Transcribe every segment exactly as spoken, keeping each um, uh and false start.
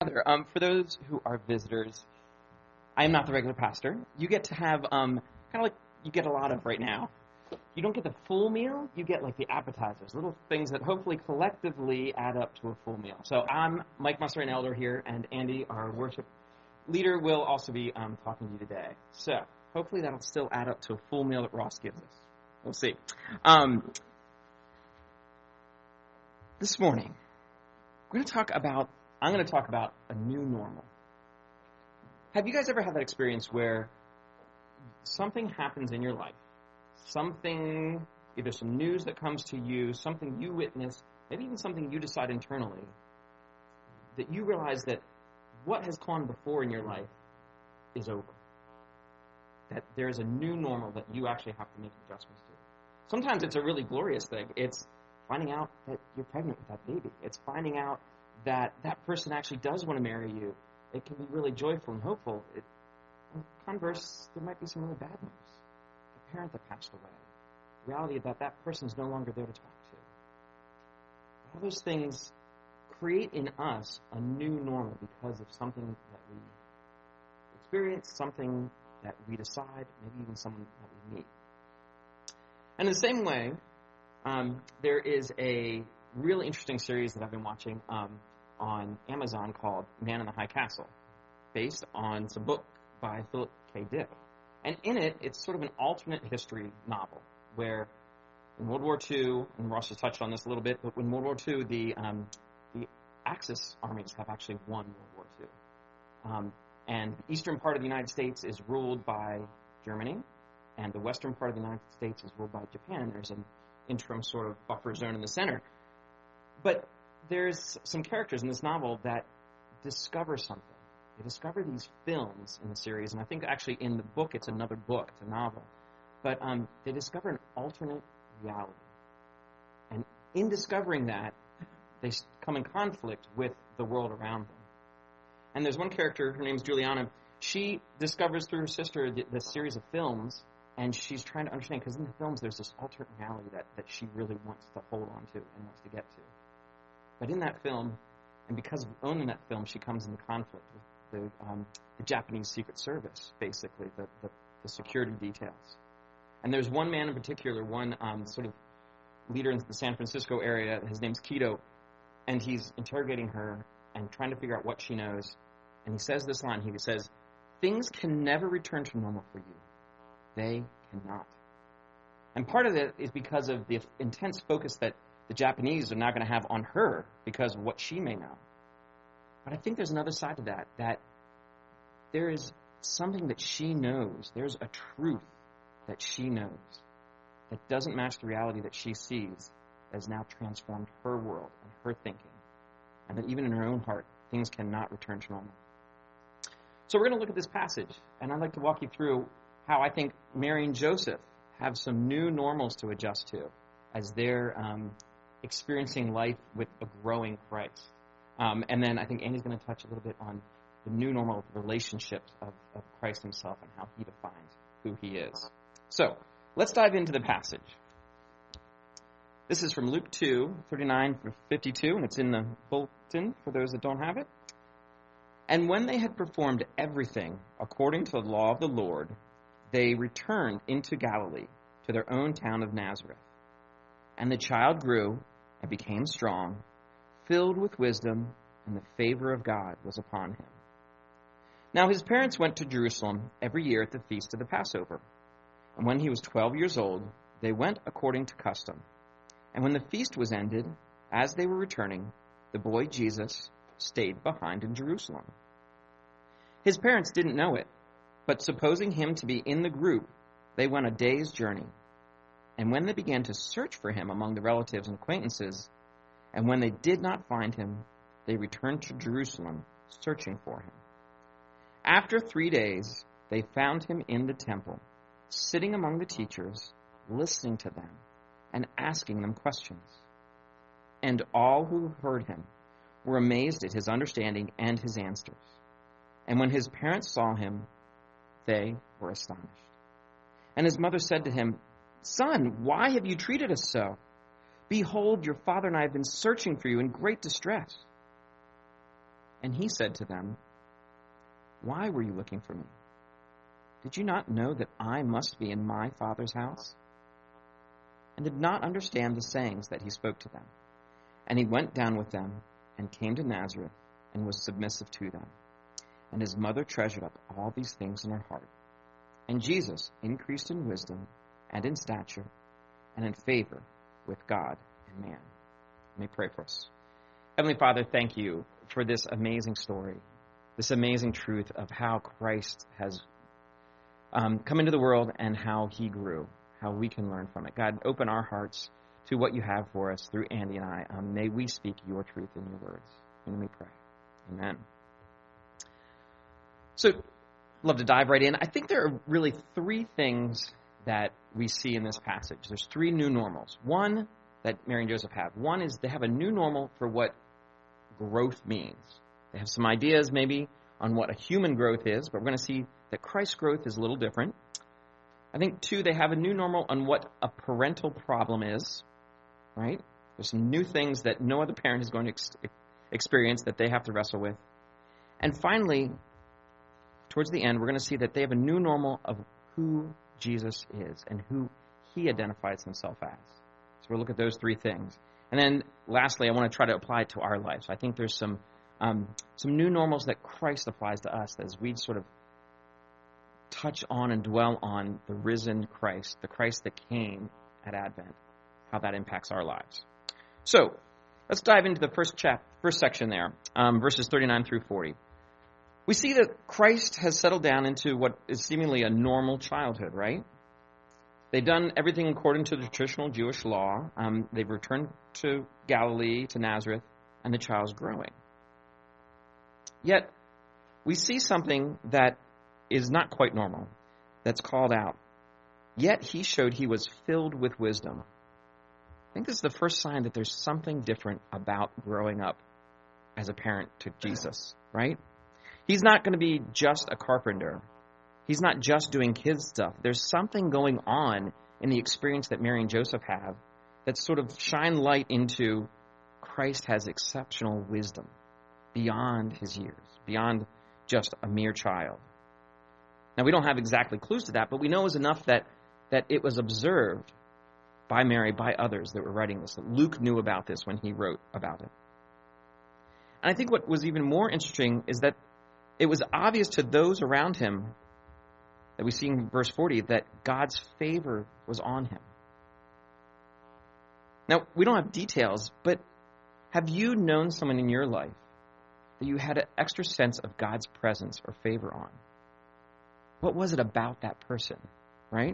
together. Um, for those who are visitors, I am not the regular pastor. You get to have um, kind of like you get a lot of right now. You don't get the full meal. You get like the appetizers, little things that hopefully collectively add up to a full meal. So I'm Mike Musser, an elder here, and Andy, our worship leader, will also be um, talking to you today. So hopefully that'll still add up to a full meal that Ross gives us. We'll see. Um, this morning, we're going to talk about, I'm going to talk about a new normal. Have you guys ever had that experience where something happens in your life, something, either some news that comes to you, something you witness, maybe even something you decide internally, that you realize that what has gone before in your life is over? That there's a new normal that you actually have to make adjustments to. Sometimes it's a really glorious thing. It's finding out that you're pregnant with that baby. It's finding out that that person actually does want to marry you. It can be really joyful and hopeful. It, in converse, there might be some really bad news. A parent that passed away. The reality that that person is no longer there to talk to. All those things create in us a new normal because of something that we experience, something that we decide, maybe even someone that we meet. And in the same way, um, there is a really interesting series that I've been watching um, on Amazon called Man in the High Castle, based on some book by Philip K. Dick. And in it, it's sort of an alternate history novel, where in World War Two, and Ross has touched on this a little bit, but in World War Two, the um, the Axis armies have actually won World War Two. Um, and the eastern part of the United States is ruled by Germany, and the western part of the United States is ruled by Japan. There's an interim sort of buffer zone in the center. But there's some characters in this novel that discover something. They discover these films in the series, and I think actually in the book it's another book, it's a novel. But um, they discover an alternate reality. And in discovering that, they come in conflict with the world around them. And there's one character, her name's Juliana. She discovers through her sister this series of films, and she's trying to understand, because in the films there's this alternate reality that, that she really wants to hold on to and wants to get to. But in that film, and because of owning that film, she comes into conflict with the, um, the Japanese Secret Service, basically, the, the, the security details. And there's one man in particular, one um, sort of leader in the San Francisco area, his name's Kido, and he's interrogating her and trying to figure out what she knows. And he says this line, he says, "Things can never return to normal for you. They cannot." And part of it is because of the intense focus that the Japanese are now going to have on her because of what she may know. But I think there's another side to that, that there is something that she knows. There's a truth that she knows that doesn't match the reality that she sees, that has now transformed her world and her thinking. And that even in her own heart, things cannot return to normal. So we're going to look at this passage, and I'd like to walk you through how I think Mary and Joseph have some new normals to adjust to as they're um, experiencing life with a growing Christ. Um, and then I think Andy's going to touch a little bit on the new normal relationships of, of Christ himself and how he defines who he is. So let's dive into the passage. This is from Luke two, thirty-nine through fifty-two, and it's in the bulletin for those that don't have it. "And when they had performed everything according to the law of the Lord, they returned into Galilee, to their own town of Nazareth. And the child grew and became strong, filled with wisdom, and the favor of God was upon him. Now his parents went to Jerusalem every year at the feast of the Passover. And when he was twelve years old, they went according to custom. And when the feast was ended, as they were returning, the boy Jesus stayed behind in Jerusalem. His parents didn't know it, but supposing him to be in the group, they went a day's journey. And when they began to search for him among the relatives and acquaintances, and when they did not find him, they returned to Jerusalem, searching for him. After three days, they found him in the temple, sitting among the teachers, listening to them, and asking them questions. And all who heard him were amazed at his understanding and his answers. And when his parents saw him, they were astonished. And his mother said to him, "Son, why have you treated us so? Behold, your father and I have been searching for you in great distress." And he said to them, "Why were you looking for me? Did you not know that I must be in my Father's house?" And did not understand the sayings that he spoke to them. And he went down with them and came to Nazareth and was submissive to them. And his mother treasured up all these things in her heart. And Jesus increased in wisdom and in stature and in favor with God and man. Let me pray for us. Heavenly Father, thank you for this amazing story, this amazing truth of how Christ has um, come into the world and how he grew, how we can learn from it. God, open our hearts to what you have for us through Andy and I. Um, may we speak your truth in your words. And we pray. Amen. So, love to dive right in. I think there are really three things that we see in this passage. There's three new normals. One that Mary and Joseph have. One is they have a new normal for what growth means. They have some ideas maybe on what a human growth is, but we're going to see that Christ's growth is a little different. I think, two, they have a new normal on what a parental problem is, right? There's some new things that no other parent is going to ex- experience that they have to wrestle with. And finally, towards the end, we're going to see that they have a new normal of who Jesus is and who he identifies himself as. So we'll look at those three things. And then lastly, I want to try to apply it to our lives. I think there's some um, some new normals that Christ applies to us as we sort of touch on and dwell on the risen Christ, the Christ that came at Advent, how that impacts our lives. So let's dive into the first chap, first section there, um, verses thirty-nine through forty. We see that Christ has settled down into what is seemingly a normal childhood, right? They've done everything according to the traditional Jewish law. Um, they've returned to Galilee, to Nazareth, and the child's growing. Yet, we see something that is not quite normal, that's called out. Yet he showed he was filled with wisdom. I think this is the first sign that there's something different about growing up as a parent to Jesus, right? He's not going to be just a carpenter. He's not just doing kids stuff. There's something going on in the experience that Mary and Joseph have that sort of shine light into Christ has exceptional wisdom beyond his years, beyond just a mere child. Now, we don't have exactly clues to that, but we know is enough that, that it was observed by Mary, by others that were writing this, that Luke knew about this when he wrote about it. And I think what was even more interesting is that it was obvious to those around him that we see in verse forty that God's favor was on him. Now, we don't have details, but have you known someone in your life that you had an extra sense of God's presence or favor on? What was it about that person, right?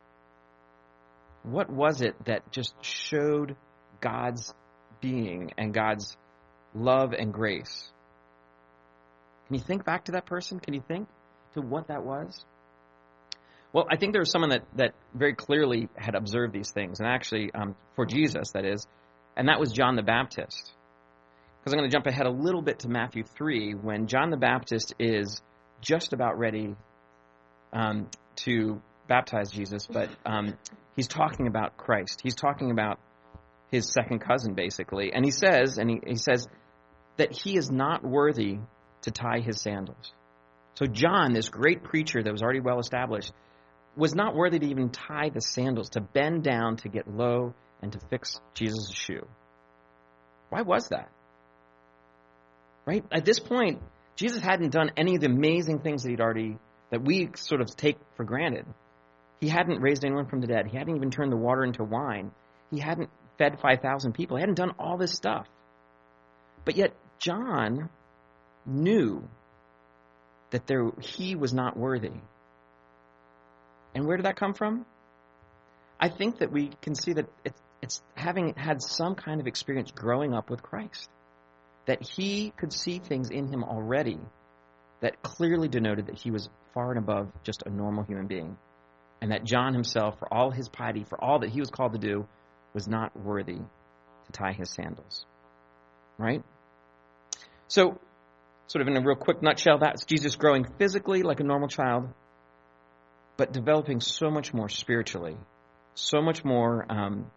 What was it that just showed God's being and God's love and grace? Can you think back to that person? Can you think to what that was? Well, I think there was someone that, that very clearly had observed these things, and actually, um, for Jesus, that is, and that was John the Baptist. Because I'm going to jump ahead a little bit to Matthew three, when John the Baptist is just about ready um, to baptize Jesus, but um, he's talking about Christ. He's talking about his second cousin, basically. And he says, and he, he says that he is not worthy to tie his sandals. So John, this great preacher that was already well established, was not worthy to even tie the sandals, to bend down, to get low, and to fix Jesus' shoe. Why was that? Right? At this point, Jesus hadn't done any of the amazing things that he'd already, that we sort of take for granted. He hadn't raised anyone from the dead. He hadn't even turned the water into wine. He hadn't fed five thousand people. He hadn't done all this stuff. But yet, John knew that there, he was not worthy. And where did that come from? I think that we can see that it's, it's having had some kind of experience growing up with Christ. That he could see things in him already that clearly denoted that he was far and above just a normal human being. And that John himself, for all his piety, for all that he was called to do, was not worthy to tie his sandals. Right? So, sort of in a real quick nutshell, that's Jesus growing physically like a normal child, but developing so much more spiritually, so much more um,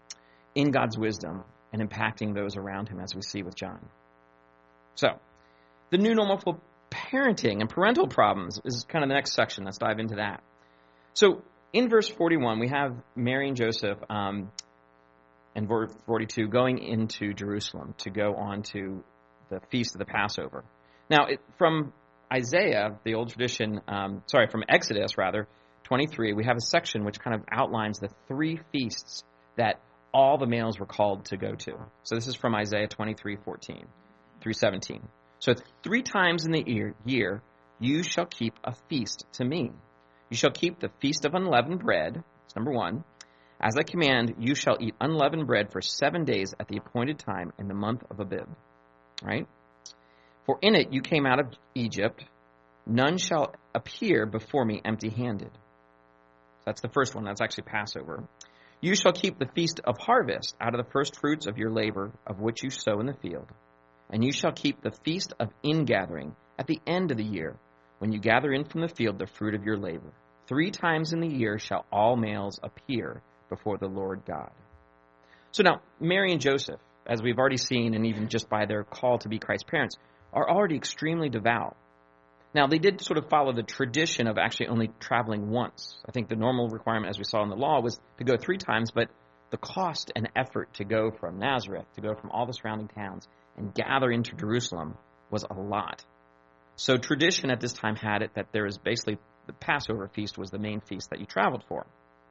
in God's wisdom and impacting those around him, as we see with John. So, The new normal for parenting and parental problems is kind of the next section. Let's dive into that. So in verse forty-one, we have Mary and Joseph um, and verse forty-two going into Jerusalem to go on to the feast of the Passover. Now, it, from Isaiah, the old tradition, um, sorry, from Exodus, rather, twenty-three, we have a section which kind of outlines the three feasts that all the males were called to go to. So this is from Isaiah twenty-three, fourteen through seventeen. So three times in the year, year you shall keep a feast to me. You shall keep the feast of unleavened bread. That's number one. As I command, you shall eat unleavened bread for seven days at the appointed time in the month of Abib. Right? For in it you came out of Egypt. None shall appear before me empty-handed. That's the first one. That's actually Passover. You shall keep the feast of harvest out of the first fruits of your labor, of which you sow in the field. And you shall keep the feast of ingathering at the end of the year, when you gather in from the field the fruit of your labor. Three times in the year shall all males appear before the Lord God. So now, Mary and Joseph, as we've already seen, and even just by their call to be Christ's parents, are already extremely devout. Now, they did sort of follow the tradition of actually only traveling once. I think the normal requirement, as we saw in the law, was to go three times, but the cost and effort to go from Nazareth, to go from all the surrounding towns, and gather into Jerusalem was a lot. So tradition at this time had it that there is basically the Passover feast was the main feast that you traveled for.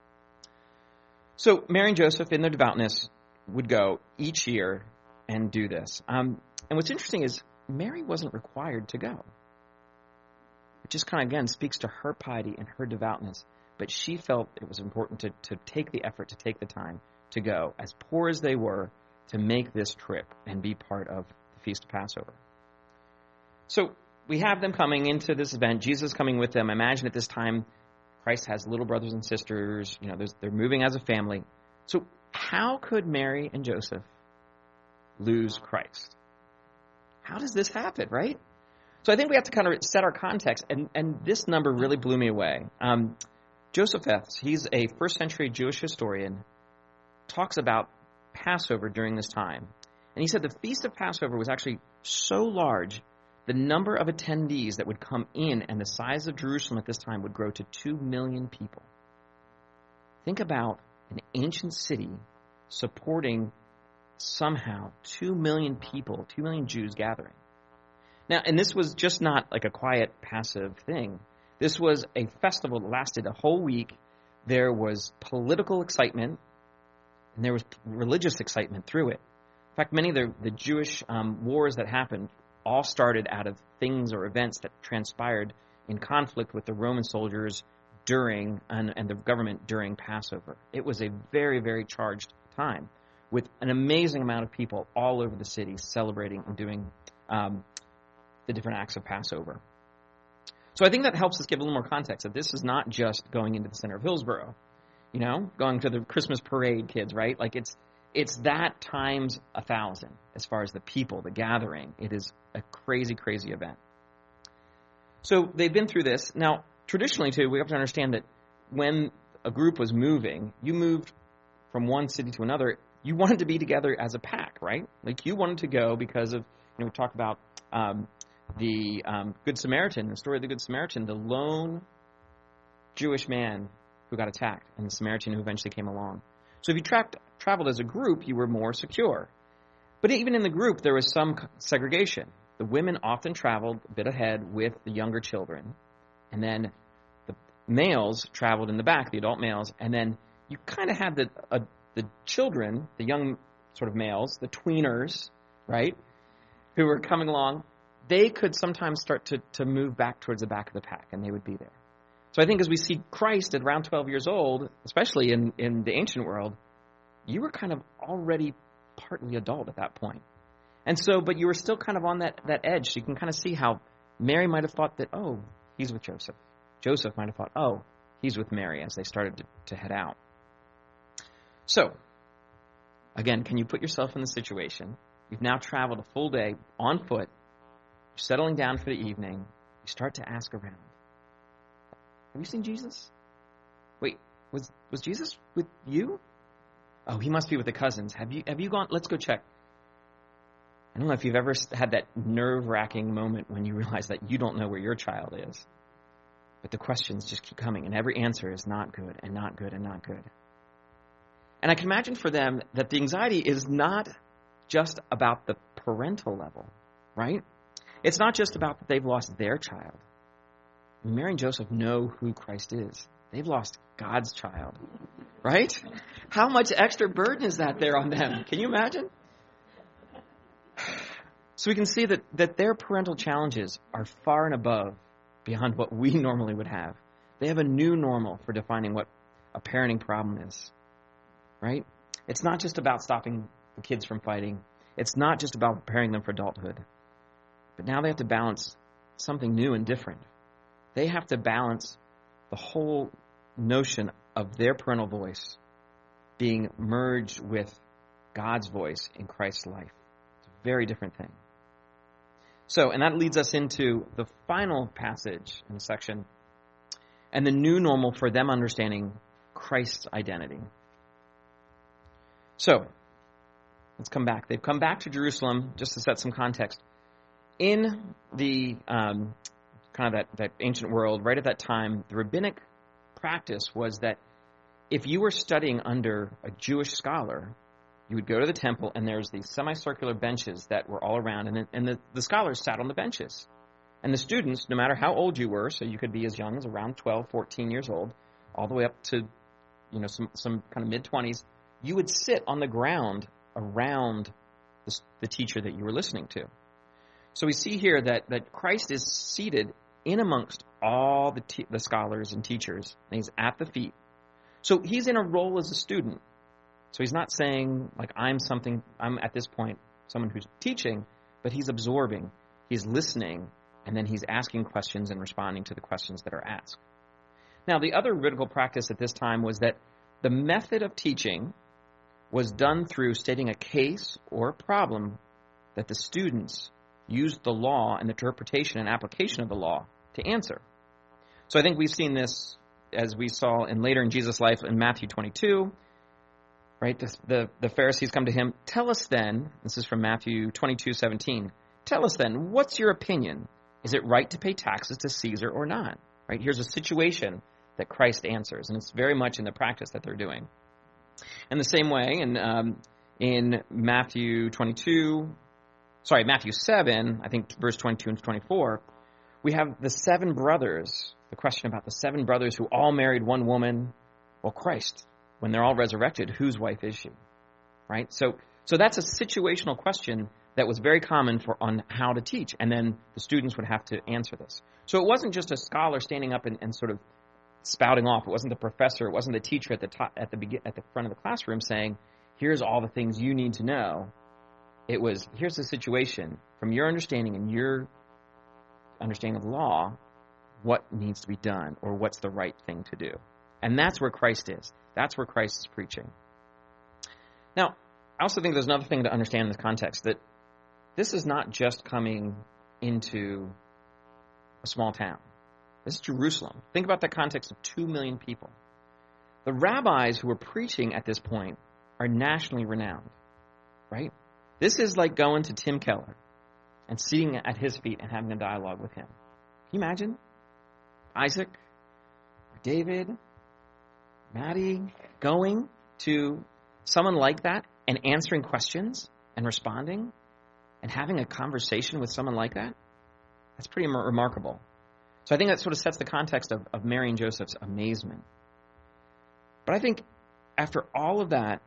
So Mary and Joseph, in their devoutness, would go each year and do this. Um, and what's interesting is Mary wasn't required to go. It just kind of, again, speaks to her piety and her devoutness. But she felt it was important to, to take the effort, to take the time to go, as poor as they were, to make this trip and be part of the Feast of Passover. So we have them coming into this event, Jesus coming with them. Imagine at this time, Christ has little brothers and sisters. You know, they're moving as a family. So how could Mary and Joseph lose Christ? How does this happen, right? So I think we have to kind of set our context, and, and this number really blew me away. Um, Josephus, he's a first century Jewish historian, talks about Passover during this time. And he said the Feast of Passover was actually so large, the number of attendees that would come in and the size of Jerusalem at this time would grow to two million people. Think about an ancient city supporting somehow two million people, two million Jews gathering. Now, and this was just not like a quiet, passive thing. This was a festival that lasted a whole week. There was political excitement, and there was religious excitement through it. In fact, many of the, the Jewish um, wars that happened all started out of things or events that transpired in conflict with the Roman soldiers during, and, and the government during Passover. It was a very, very charged time with an amazing amount of people all over the city celebrating and doing um, the different acts of Passover. So I think that helps us give a little more context, that this is not just going into the center of Hillsborough, you know, going to the Christmas parade, kids, right? Like it's it's that times a thousand as far as the people, the gathering. It is a crazy, crazy event. So they've been through this. Now, traditionally, too, we have to understand that when a group was moving, you moved from one city to another, you wanted to be together as a pack, right? Like you wanted to go because of, you know, we talk about um, the um, Good Samaritan, the story of the Good Samaritan, the lone Jewish man who got attacked, and the Samaritan who eventually came along. So if you tra- traveled as a group, you were more secure. But even in the group, there was some segregation. The women often traveled a bit ahead with the younger children, and then the males traveled in the back, the adult males, and then you kind of had the uh, the children, the young sort of males, the tweeners, right, who were coming along. They could sometimes start to, to move back towards the back of the pack, and they would be there. So I think as we see Christ at around twelve years old, especially in, in the ancient world, you were kind of already partly adult at that point. And so, but you were still kind of on that, that edge. So you can kind of see how Mary might have thought that, oh, he's with Joseph. Joseph might have thought, oh, he's with Mary as they started to, to head out. So, again, can you put yourself in the situation? You've now traveled a full day on foot. You're settling down for the evening. You start to ask around. Have you seen Jesus? Wait, was was Jesus with you? Oh, he must be with the cousins. Have you have you gone? Let's go check. I don't know if you've ever had that nerve-wracking moment when you realize that you don't know where your child is. But the questions just keep coming, and every answer is not good and not good and not good. And I can imagine for them that the anxiety is not just about the parental level, right? It's not just about that they've lost their child. Mary and Joseph know who Christ is. They've lost God's child, right? How much extra burden is that there on them? Can you imagine? So we can see that, that their parental challenges are far and above, beyond what we normally would have. They have a new normal for defining what a parenting problem is, right? It's not just about stopping the kids from fighting. It's not just about preparing them for adulthood. But now they have to balance something new and different. They have to balance the whole notion of their parental voice being merged with God's voice in Christ's life. It's a very different thing. So, and that leads us into the final passage in the section, and the new normal for them understanding Christ's identity. So, let's come back. They've come back to Jerusalem, just to set some context. In the um, kind of that, that ancient world, right at that time, the rabbinic practice was that if you were studying under a Jewish scholar, you would go to the temple, and there's these semicircular benches that were all around, and, and the, the scholars sat on the benches. And the students, no matter how old you were, so you could be as young as around twelve, fourteen years old, all the way up to, you know, some, some kind of mid-twenties, you would sit on the ground around the, the teacher that you were listening to. So we see here that, that Christ is seated in amongst all the, te- the scholars and teachers, and he's at the feet. So he's in a role as a student. So he's not saying, like, I'm something, I'm at this point someone who's teaching, but he's absorbing, he's listening, and then he's asking questions and responding to the questions that are asked. Now, the other rabbinical practice at this time was that the method of teaching was done through stating a case or a problem that the students used the law and the interpretation and application of the law to answer. So I think we've seen this, as we saw in later in Jesus' life in Matthew twenty-two, right? The, the, the Pharisees come to him. Tell us then, this is from Matthew twenty-two seventeen, tell us then, what's your opinion? Is it right to pay taxes to Caesar or not? Right? Here's a situation that Christ answers, and it's very much in the practice that they're doing. In the same way, in, um, in Matthew twenty-two, sorry, Matthew seven, I think verse twenty-two and twenty-four, we have the seven brothers, the question about the seven brothers who all married one woman. Well, Christ, when they're all resurrected, whose wife is she? Right? So so that's a situational question that was very common for on how to teach, and then the students would have to answer this. So it wasn't just a scholar standing up and, and sort of spouting off. It wasn't the professor, it wasn't the teacher at the top, at the begin, at the front of the classroom saying, here's all the things you need to know. It was, here's the situation. From your understanding and your understanding of the law, what needs to be done, or what's the right thing to do. And that's where Christ is. That's where Christ is preaching. Now, I also think there's another thing to understand in this context, that this is not just coming into a small town. This is Jerusalem. Think about the context of two million people. The rabbis who are preaching at this point are nationally renowned, right? This is like going to Tim Keller and sitting at his feet and having a dialogue with him. Can you imagine? Isaac, David, Maddie, going to someone like that and answering questions and responding and having a conversation with someone like that? That's pretty m- remarkable. So I think that sort of sets the context of, of Mary and Joseph's amazement. But I think after all of that,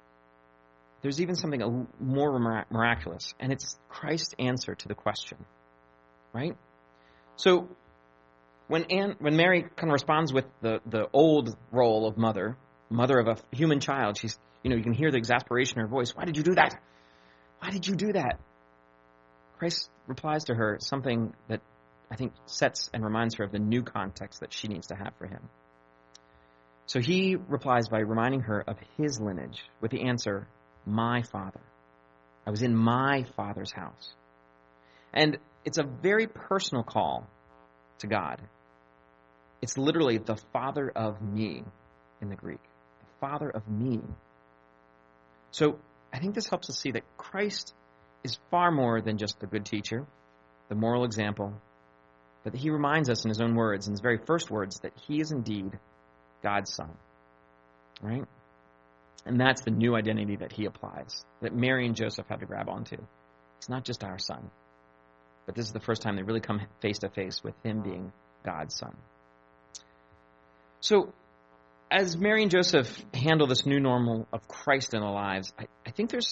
there's even something a, more mir- miraculous, and it's Christ's answer to the question, right? So when Anne, when Mary kind of responds with the, the old role of mother, mother of a human child, she's, you know, you can hear the exasperation in her voice. Why did you do that? Why did you do that? Christ replies to her something that I think sets and reminds her of the new context that she needs to have for him. So he replies by reminding her of his lineage with the answer, my father. I was in my father's house. And it's a very personal call to God. It's literally the father of me in the Greek. The father of me. So I think this helps us see that Christ is far more than just the good teacher, the moral example, but that he reminds us in his own words, in his very first words, that he is indeed God's son, right? And that's the new identity that he applies, that Mary and Joseph had to grab onto. It's not just our son, but this is the first time they really come face to face with him being God's son. So, as Mary and Joseph handle this new normal of Christ in their lives, I, I think there's